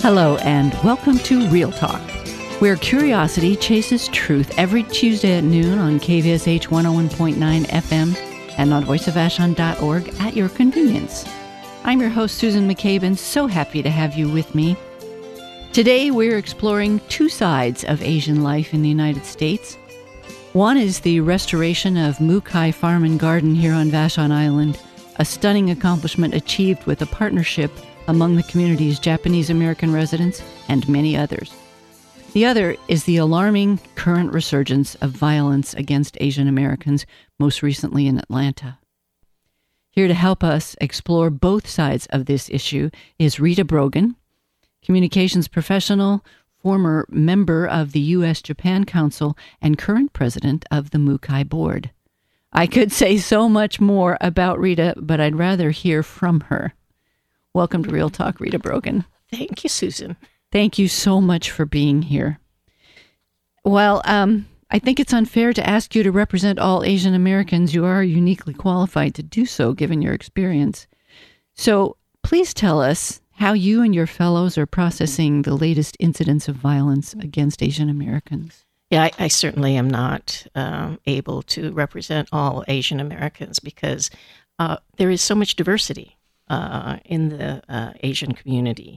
Hello and welcome to Real Talk, where curiosity chases truth every Tuesday at noon on KVSH 101.9 FM and on voiceofvashon.org at your convenience. I'm your host, Susan McCabe, and so happy to have you with me. Today, we're exploring two sides of Asian life in the United States. One is the restoration of Mukai Farm and Garden here on Vashon Island, a stunning accomplishment achieved with a partnership among the community's Japanese American residents and many others. The other is the alarming current resurgence of violence against Asian Americans, most recently in Atlanta. Here to help us explore both sides of this issue is Rita Brogan, communications professional, former member of the U.S.-Japan Council, and current president of the Mukai Board. I could say so much more about Rita, but I'd rather hear from her. Welcome to Real Talk, Rita Brogan. Thank you, Susan. Thank you so much for being here. Well, I think it's unfair to ask you to represent all Asian Americans. You are uniquely qualified to do so, given your experience. So please tell us how you and your fellows are processing the latest incidents of violence against Asian Americans. Yeah, I certainly am not able to represent all Asian Americans because there is so much diversity in the Asian community.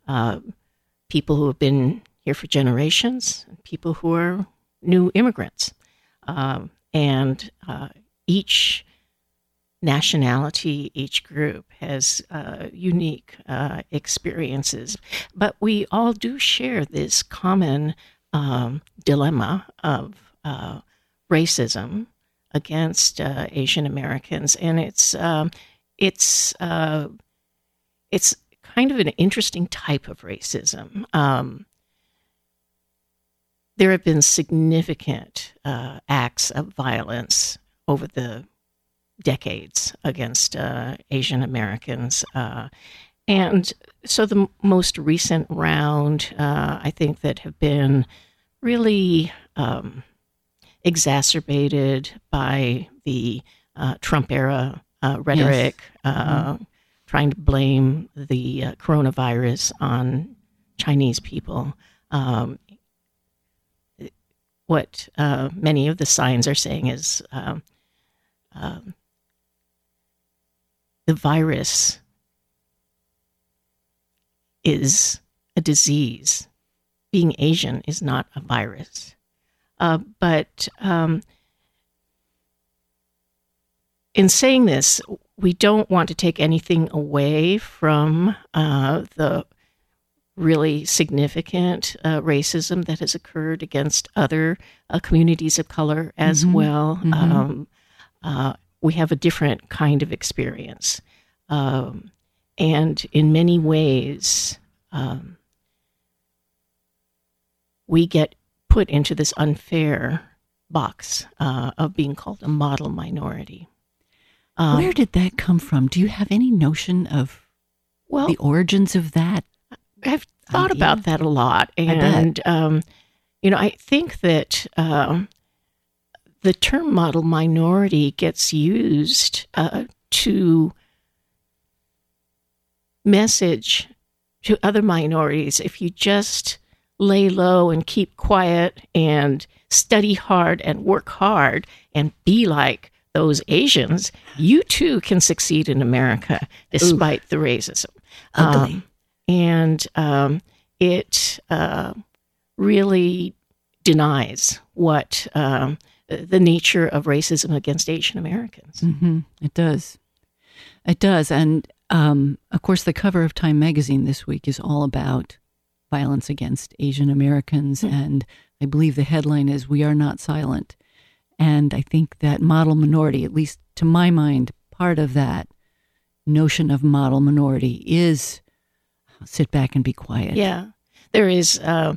People who have been here for generations, people who are new immigrants. And each nationality, each group has unique experiences. But we all do share this common dilemma of racism against Asian Americans. And it's kind of an interesting type of racism. There have been significant acts of violence over the decades against Asian Americans. And so the most recent round, I think, that have been really exacerbated by the Trump-era rhetoric, Yes. trying to blame the coronavirus on Chinese people. What many of the signs are saying is the virus is a disease. Being Asian is not a virus. But in saying this, we don't want to take anything away from the really significant racism that has occurred against other communities of color as well. We have a different kind of experience. And in many ways, we get put into this unfair box of being called a model minority. Where did that come from? Do you have any notion of the origins of that? I've thought about that a lot. And, I think that the term model minority gets used to message to other minorities, if you just lay low and keep quiet and study hard and work hard and be like those Asians, you too can succeed in America despite the racism. Ugly. It really denies what the nature of racism against Asian Americans. It does. It does. And of course, the cover of Time magazine this week is all about violence against Asian Americans. And I believe the headline is "We Are Not Silent." And I think that model minority, at least to my mind, part of that notion of model minority is sit back and be quiet. Yeah. There is a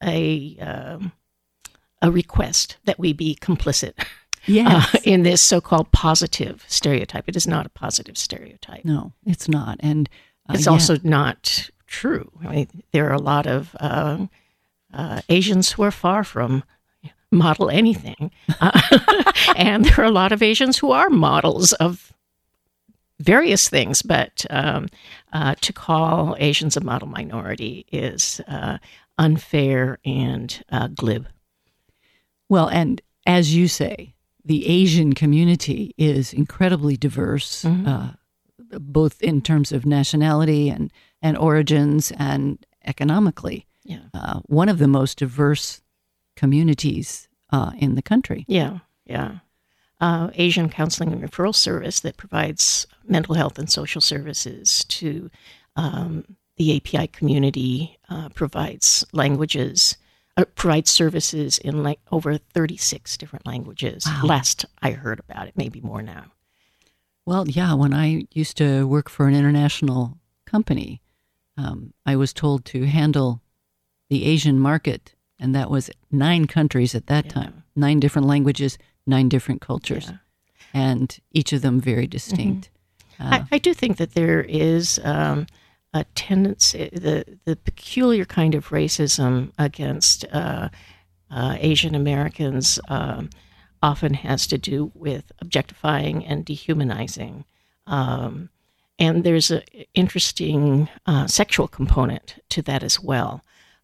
request that we be complicit in this so-called positive stereotype. It is not a positive stereotype. No, it's not. And it's also not true. I mean, there are a lot of Asians who are far from model anything. And there are a lot of Asians who are models of various things, but to call Asians a model minority is unfair and glib. Well, and as you say, the Asian community is incredibly diverse, both in terms of nationality and origins and economically. Yeah. One of the most diverse communities in the country. Yeah. Asian Counseling and Referral Service that provides mental health and social services to the API community provides provides services in over 36 different languages. Wow. Last I heard about it, maybe more now. Well, yeah, when I used to work for an international company, I was told to handle the Asian market, and that was 9 countries at that time, 9 different languages, 9 different cultures, and each of them very distinct. I do think that there is a tendency, the peculiar kind of racism against Asian Americans often has to do with objectifying and dehumanizing. And there's an interesting sexual component to that as well,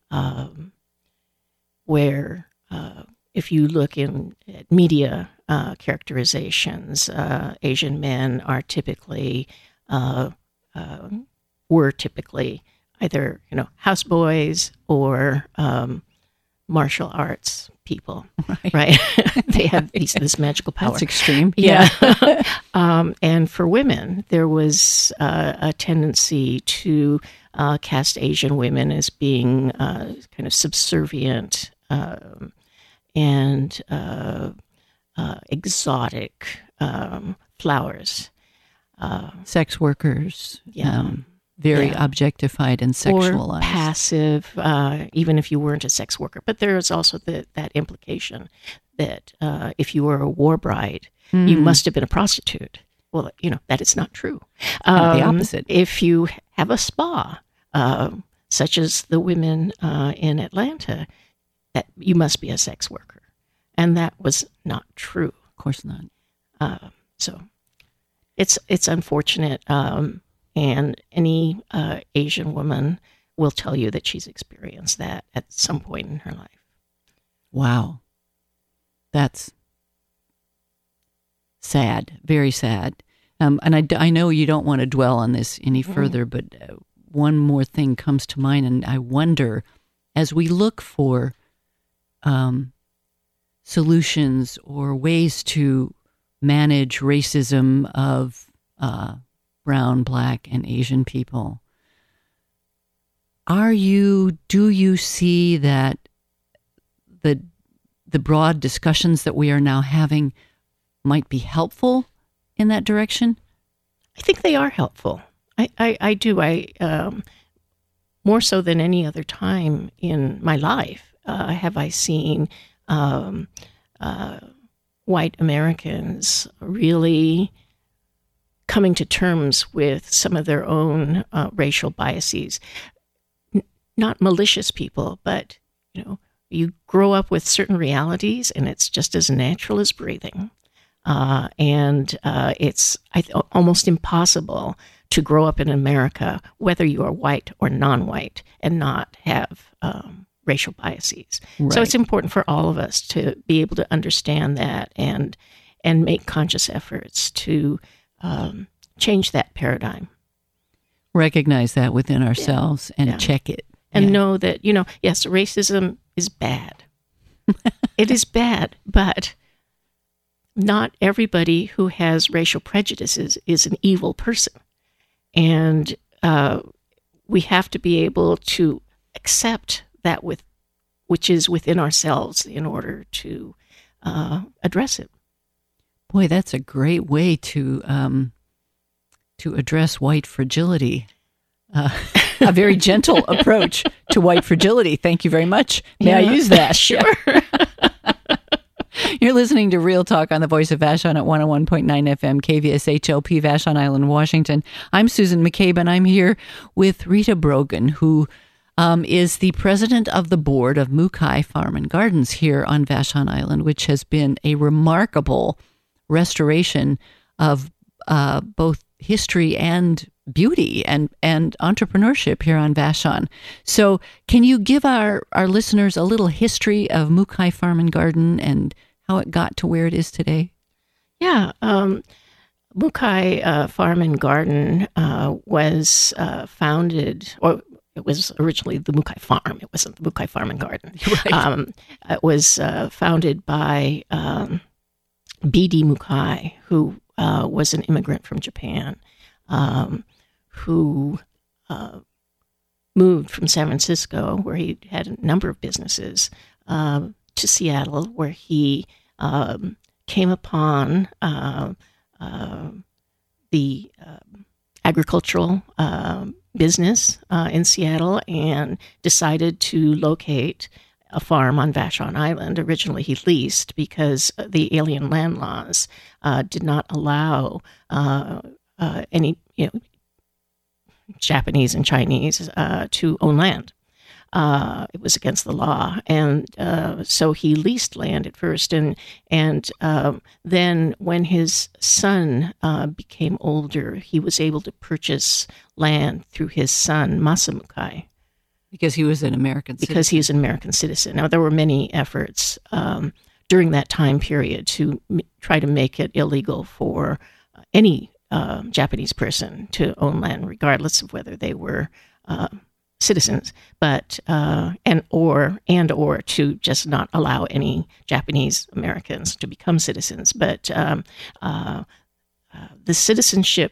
where if you look at media characterizations, Asian men are typically were typically either houseboys or martial arts people, right? They have this magical power. That's extreme. Yeah. And for women, there was a tendency to cast Asian women as being kind of subservient and exotic flowers. Sex workers. Very objectified and sexualized. Or passive, even if you weren't a sex worker. But there is also that implication that if you were a war bride, you must have been a prostitute. Well, that is not true. The opposite. If you have a spa, such as the women in Atlanta, that you must be a sex worker. And that was not true. Of course not. So it's unfortunate. And any Asian woman will tell you that she's experienced that at some point in her life. Wow. That's sad, very sad. And I know you don't want to dwell on this any further, but one more thing comes to mind, and I wonder, as we look for solutions or ways to manage racism of brown, black, and Asian people, do you see that the broad discussions that we are now having might be helpful in that direction? I think they are helpful. I do. More so than any other time in my life have I seen white Americans really coming to terms with some of their own racial biases. Not malicious people, but you grow up with certain realities, and it's just as natural as breathing. And it's almost impossible to grow up in America, whether you are white or non-white, and not have racial biases. Right. So it's important for all of us to be able to understand that and make conscious efforts to change that paradigm. Recognize that within ourselves and check it. And know that, yes, racism is bad. It is bad, but not everybody who has racial prejudices is an evil person. And we have to be able to accept that which is within ourselves in order to address it. Boy, that's a great way to address white fragility. A very gentle approach to white fragility. Thank you very much. May I use that? Sure. You're listening to Real Talk on the Voice of Vashon at 101.9 FM, KVSHLP, Vashon Island, Washington. I'm Susan McCabe, and I'm here with Rita Brogan, who is the president of the board of Mukai Farm and Gardens here on Vashon Island, which has been a remarkable restoration of both history and beauty and entrepreneurship here on Vashon. So can you give our listeners a little history of Mukai Farm and Garden and how it got to where it is today? Yeah. Mukai Farm and Garden was founded, or it was originally the Mukai Farm. It wasn't the Mukai Farm and Garden. Right. It was founded by B.D. Mukai, who was an immigrant from Japan, who moved from San Francisco, where he had a number of businesses, to Seattle, where he came upon the agricultural business in Seattle and decided to locate a farm on Vashon Island. Originally, he leased because the alien land laws did not allow any Japanese and Chinese to own land. It was against the law, and so he leased land at first, and then when his son became older, he was able to purchase land through his son Masa Mukai. Because he was an American citizen. Because he is an American citizen. Now, there were many efforts during that time period to try to make it illegal for any Japanese person to own land, regardless of whether they were citizens, but or to just not allow any Japanese Americans to become citizens. But the citizenship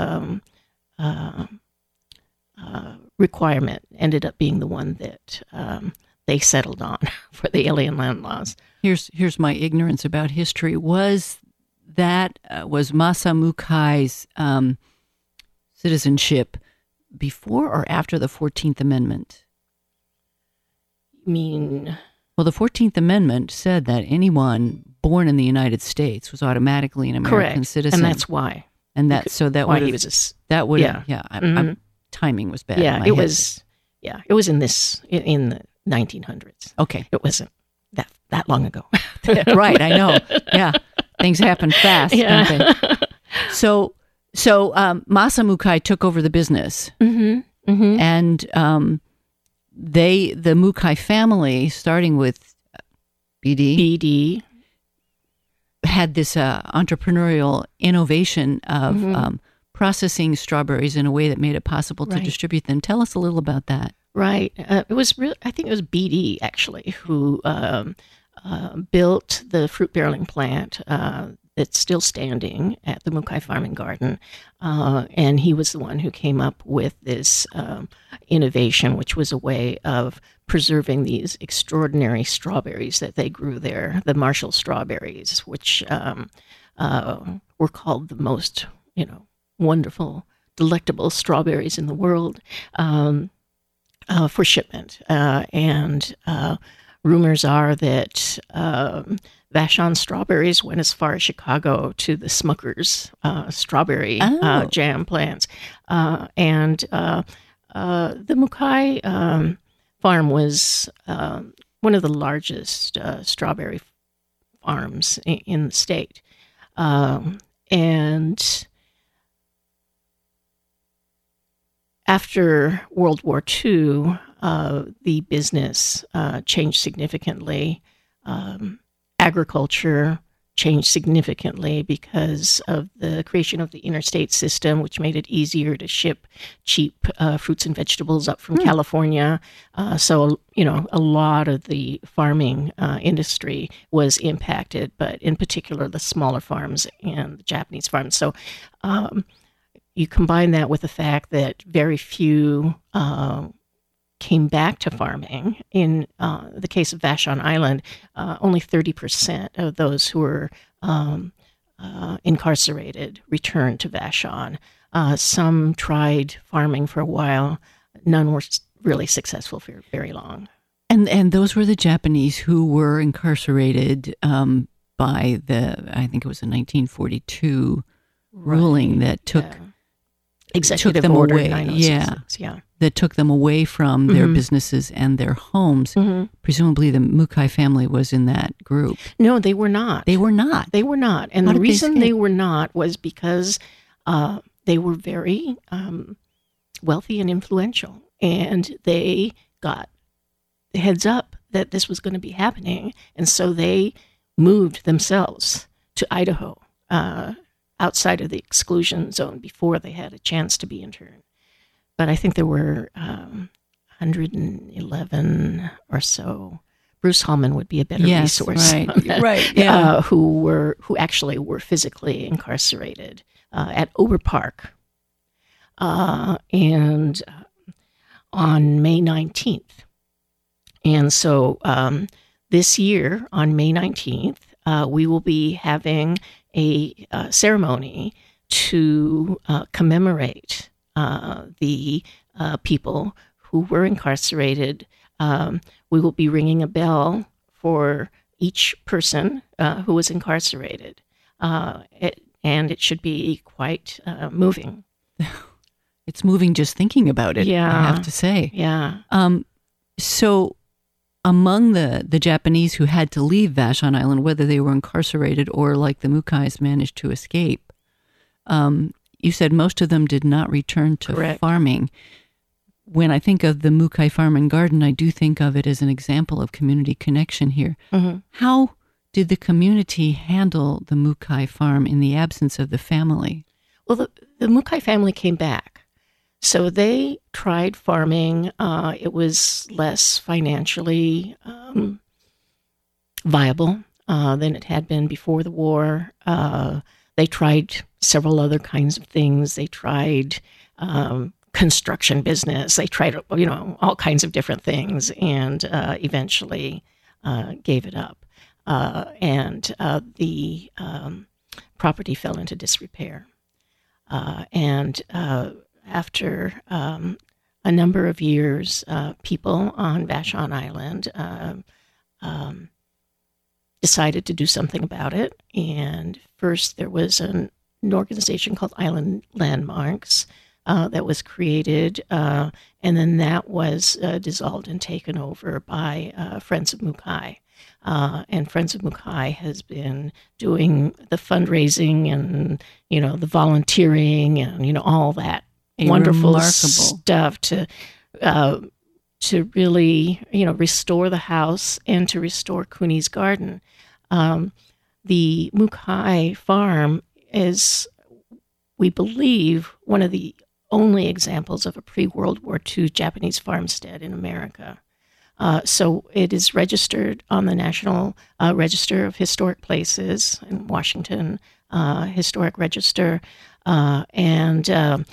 requirement ended up being the one that they settled on for the alien land laws. Here's my ignorance about history. Was Masa Mukai's citizenship before or after the 14th Amendment? You mean? Well, the 14th Amendment said that anyone born in the United States was automatically an American citizen. And that's why. And that timing was bad. Yeah, it was in the 1900s. Okay. It wasn't that long ago. Right, I know. Yeah. Things happen fast, don't they? So Masa Mukai took over the business, and the Mukai family, starting with BD, had this entrepreneurial innovation of processing strawberries in a way that made it possible to distribute them. Tell us a little about that. Right. It was I think it was BD actually who built the fruit barreling plant that's still standing at the Mukai Farm and Garden. And he was the one who came up with this innovation, which was a way of preserving these extraordinary strawberries that they grew there, the Marshall strawberries, which were called the most, wonderful, delectable strawberries in the world for shipment. And rumors are that Vashon strawberries went as far as Chicago to the Smucker's strawberry jam plants. And the Mukai farm was one of the largest strawberry farms in the state. And after World War II, the business changed significantly. Agriculture changed significantly because of the creation of the interstate system, which made it easier to ship cheap fruits and vegetables up from California. So, a lot of the farming industry was impacted, but in particular the smaller farms and the Japanese farms. So you combine that with the fact that very few came back to farming. In the case of Vashon Island, only 30% of those who were incarcerated returned to Vashon. Some tried farming for a while. None were really successful for very long. And those were the Japanese who were incarcerated by I think it was a 1942 ruling that took Executive Order away. 906. Yeah. That took them away from their businesses and their homes. Presumably the Mukai family was in that group. No, they were not. They were not. They were not. And the reason they were not was because they were very wealthy and influential, and they got the heads up that this was going to be happening, and so they moved themselves to Idaho, outside of the exclusion zone, before they had a chance to be interned. But I think there were 111 or so. Bruce Hallman would be a better resource, right? Who actually were physically incarcerated at Ober Park, and on May 19th. And so this year, on May 19th, we will be having a ceremony to commemorate the people who were incarcerated. We will be ringing a bell for each person who was incarcerated. And it should be quite moving. It's moving just thinking about it, yeah. I have to say. Yeah. So among the Japanese who had to leave Vashon Island, whether they were incarcerated or like the Mukais managed to escape, you said most of them did not return to Correct. farming. When I think of the Mukai Farm and Garden, I do think of it as an example of community connection here. Mm-hmm. How did the community handle the Mukai Farm in the absence of the family? Well, the Mukai family came back. So they tried farming. It was less financially viable than it had been before the war. They tried several other kinds of things. They tried construction business. They tried, all kinds of different things, and eventually gave it up. And the property fell into disrepair. And after a number of years, people on Vashon Island decided to do something about it. And first there was an organization called Island Landmarks that was created, and then that was dissolved and taken over by Friends of Mukai. And Friends of Mukai has been doing the fundraising and, the volunteering and, all that wonderful stuff to really, restore the house and to restore Cooney's Garden. The Mukai farm is, we believe, one of the only examples of a pre-World War II Japanese farmstead in America. So it is registered on the National Register of Historic Places in Washington, Historic Register, and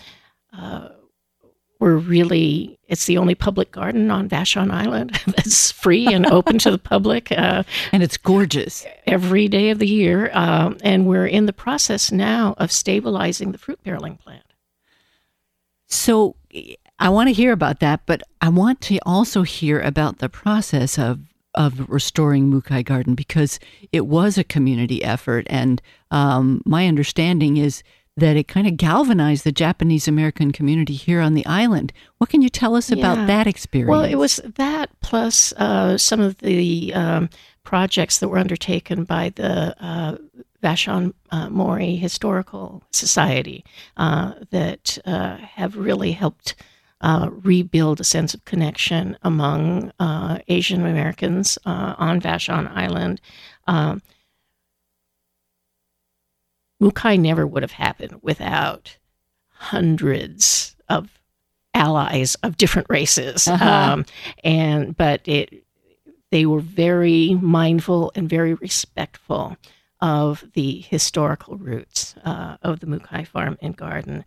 it's the only public garden on Vashon Island that's free and open to the public. And it's gorgeous. Every day of the year. And we're in the process now of stabilizing the fruit barreling plant. So I want to hear about that, but I want to also hear about the process of restoring Mukai Garden, because it was a community effort. And my understanding is that it kind of galvanized the Japanese American community here on the island. What can you tell us about that experience? Well, it was that plus some of the projects that were undertaken by the Vashon Mori Historical Society that have really helped rebuild a sense of connection among Asian Americans on Vashon Island. Mukai never would have happened without hundreds of allies of different races. Uh-huh. But they were very mindful and very respectful of the historical roots of the Mukai Farm and Garden.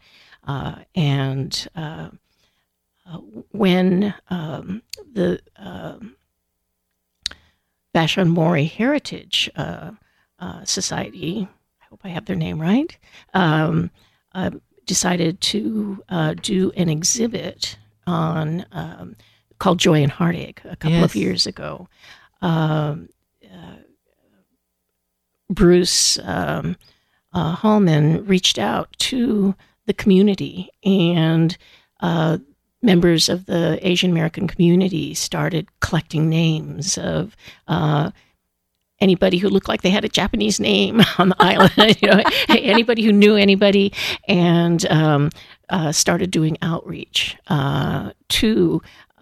When the Vashon Mori Heritage Society, I hope I have their name right, decided to do an exhibit on called Joy and Heartache a couple of years ago. Bruce Hallman reached out to the community, and members of the Asian American community started collecting names of anybody who looked like they had a Japanese name on the island, anybody who knew anybody, and started doing outreach to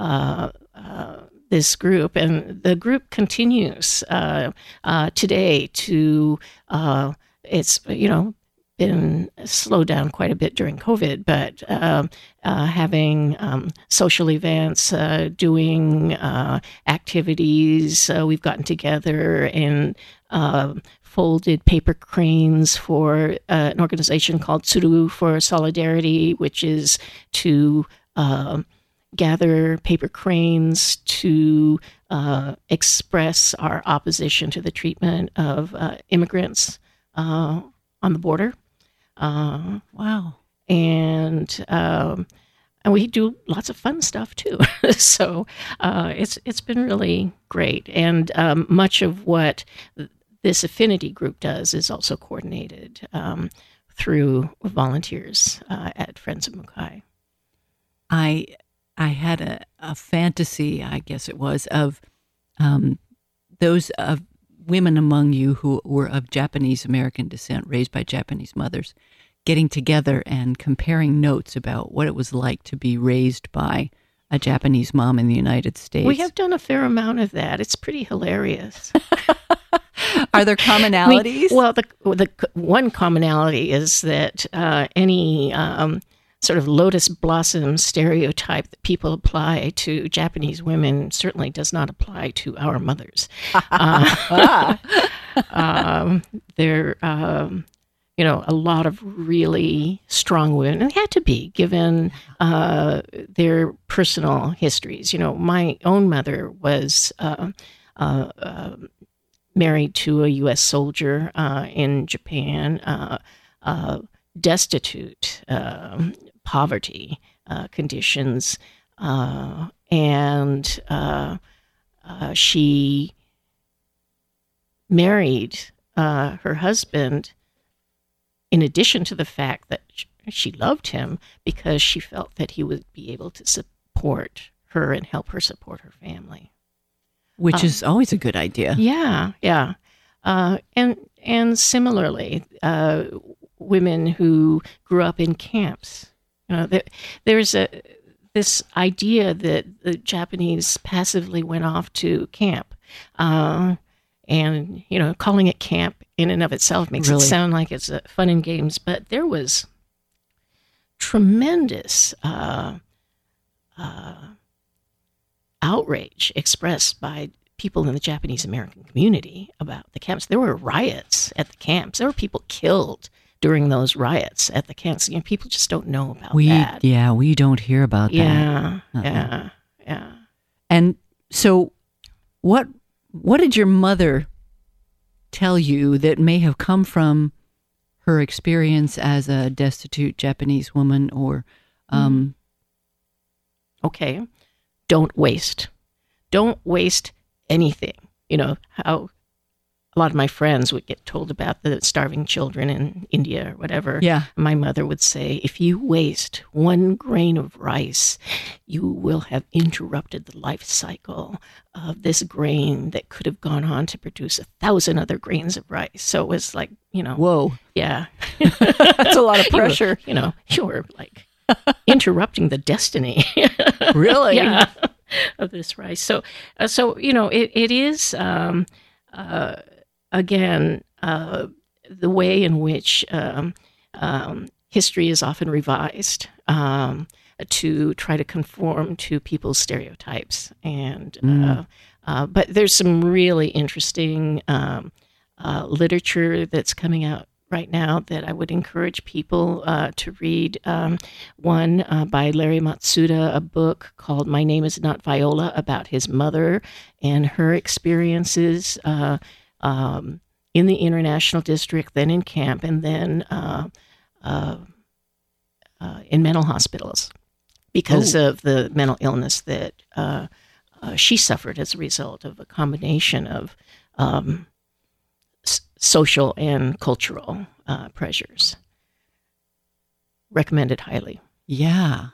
this group. And the group continues today to, it's, been slowed down quite a bit during COVID, but having social events, doing activities. We've gotten together and folded paper cranes for an organization called Tsuru for Solidarity, which is to gather paper cranes to express our opposition to the treatment of immigrants on the border. Wow. And we do lots of fun stuff too. So it's been really great. And much of what this affinity group does is also coordinated through volunteers at Friends of Mukai. I had a fantasy, I guess it was, of those of women among you who were of Japanese American descent, raised by Japanese mothers, getting together and comparing notes about what it was like to be raised by a Japanese mom in the United States. We have done a fair amount of that. It's pretty hilarious. Are there commonalities? The one commonality is that any sort of lotus blossom stereotype that people apply to Japanese women certainly does not apply to our mothers. They're, a lot of really strong women, and they had to be, given their personal histories. My own mother was married to a U.S. soldier in Japan, destitute, poverty conditions, and she married her husband in addition to the fact that she loved him, because she felt that he would be able to support her and help her support her family. Which is always a good idea. Yeah. And similarly, women who grew up in camps. There's this idea that the Japanese passively went off to camp, and calling it camp in and of itself makes it sound like it's fun and games. But there was tremendous outrage expressed by people in the Japanese American community about the camps. There were riots at the camps. There were people killed during those riots at the camps. People just don't know about that. Yeah, we don't hear about that. Yeah. And so what did your mother tell you that may have come from her experience as a destitute Japanese woman or... Okay. Don't waste. Don't waste anything. How a lot of my friends would get told about the starving children in India or whatever. Yeah. My mother would say, if you waste 1 grain of rice, you will have interrupted the life cycle of this grain that could have gone on to produce 1,000 other grains of rice. So it was like, Whoa. Yeah. That's a lot of pressure. You're like interrupting the destiny. Really? Yeah. Of this rice. So it is, again, the way in which history is often revised to try to conform to people's stereotypes. And but there's some really interesting literature that's coming out right now that I would encourage people to read. One by Larry Matsuda, a book called My Name is Not Viola, about his mother and her experiences in the international district, then in camp, and then in mental hospitals because of the mental illness that she suffered as a result of a combination of social and cultural pressures. Recommended highly. Yeah.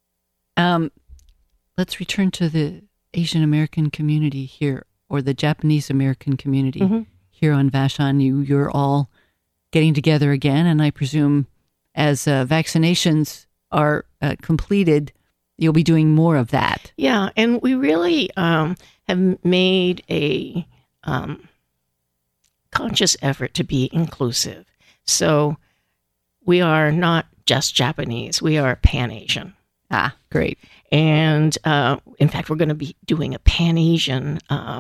Let's return to the Asian American community here, or the Japanese American community here on Vashon. You're all getting together again, and I presume as vaccinations are completed, you'll be doing more of that. Yeah, and we really have made a conscious effort to be inclusive. So we are not just Japanese, we are Pan-Asian. Ah, great. And in fact, we're going to be doing a Pan-Asian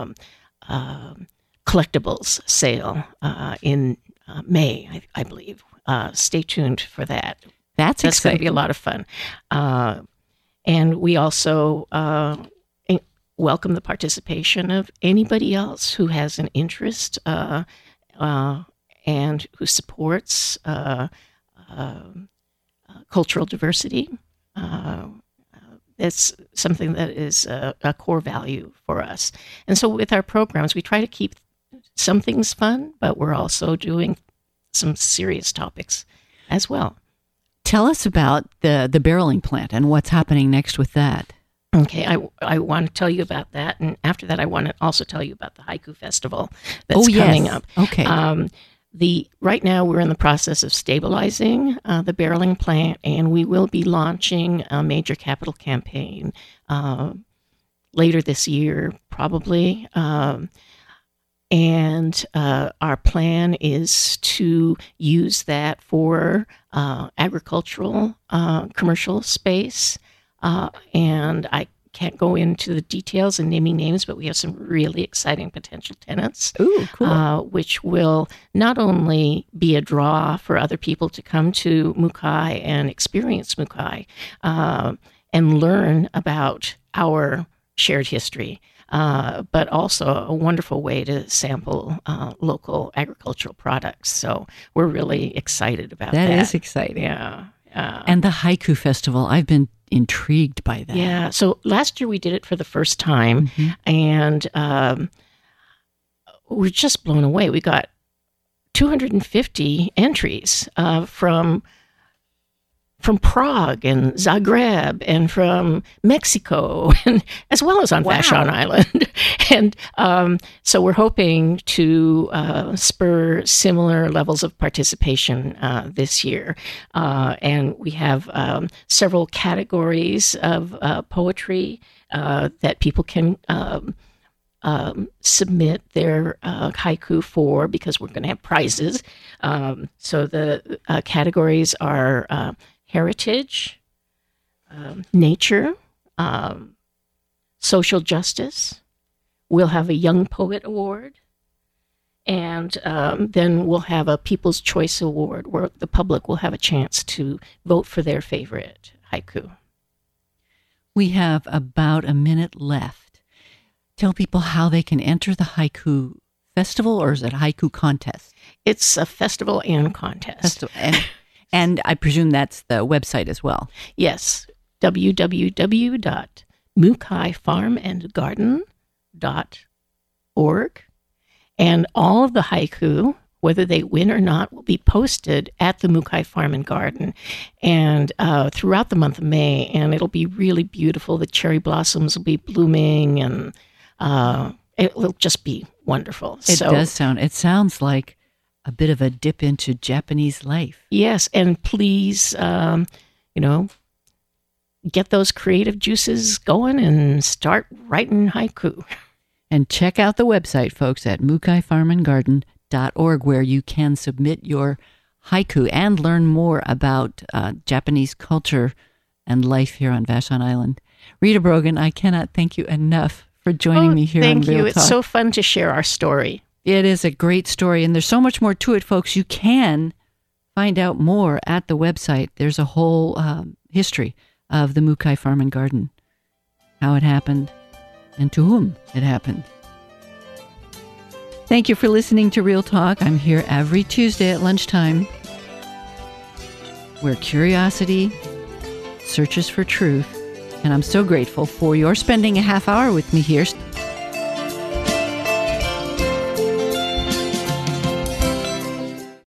collectibles sale in May, I believe. Stay tuned for that. That's going to be a lot of fun. And we also welcome the participation of anybody else who has an interest and who supports cultural diversity. It's something that is a core value for us. And so with our programs, we try to keep some things fun, but we're also doing some serious topics as well. Tell us about the barreling plant and what's happening next with that. Okay, I want to tell you about that, and after that, I want to also tell you about the Haiku Festival that's coming up. Okay. Right now, we're in the process of stabilizing the barreling plant, and we will be launching a major capital campaign later this year, probably. And our plan is to use that for agricultural commercial space. And I can't go into the details and naming names, but we have some really exciting potential tenants. Ooh, cool. Which will not only be a draw for other people to come to Mukai and experience Mukai and learn about our shared history, but also a wonderful way to sample local agricultural products. So we're really excited about that. That is exciting. Yeah. And the Haiku Festival, I've been intrigued by that. Yeah. So last year we did it for the first time, and we're just blown away. We got 250 entries from Prague and Zagreb and from Mexico, and as well as on Vashon Island. And so we're hoping to spur similar levels of participation this year. And we have several categories of poetry that people can submit their haiku for, because we're going to have prizes. So the categories are heritage, nature, social justice. We'll have a Young Poet Award, and then we'll have a People's Choice Award where the public will have a chance to vote for their favorite haiku. We have about a minute left. Tell people how they can enter the Haiku Festival, or is it a haiku contest? It's a festival and contest. And I presume that's the website as well. Yes, www.mukaifarmandgarden.org. And all of the haiku, whether they win or not, will be posted at the Mukai Farm and Garden and throughout the month of May. And it'll be really beautiful. The cherry blossoms will be blooming, and it will just be wonderful. It sounds like a bit of a dip into Japanese life. Yes, and please, get those creative juices going and start writing haiku. And check out the website, folks, at mukaifarmandgarden.org, where you can submit your haiku and learn more about Japanese culture and life here on Vashon Island. Rita Brogan, I cannot thank you enough for joining me here on Real Talk. Thank you. It's so fun to share our story. It is a great story, and there's so much more to it, folks. You can find out more at the website. There's a whole history of the Mukai Farm and Garden, how it happened, and to whom it happened. Thank you for listening to Real Talk. I'm here every Tuesday at lunchtime, where curiosity searches for truth. And I'm so grateful for your spending a half hour with me here.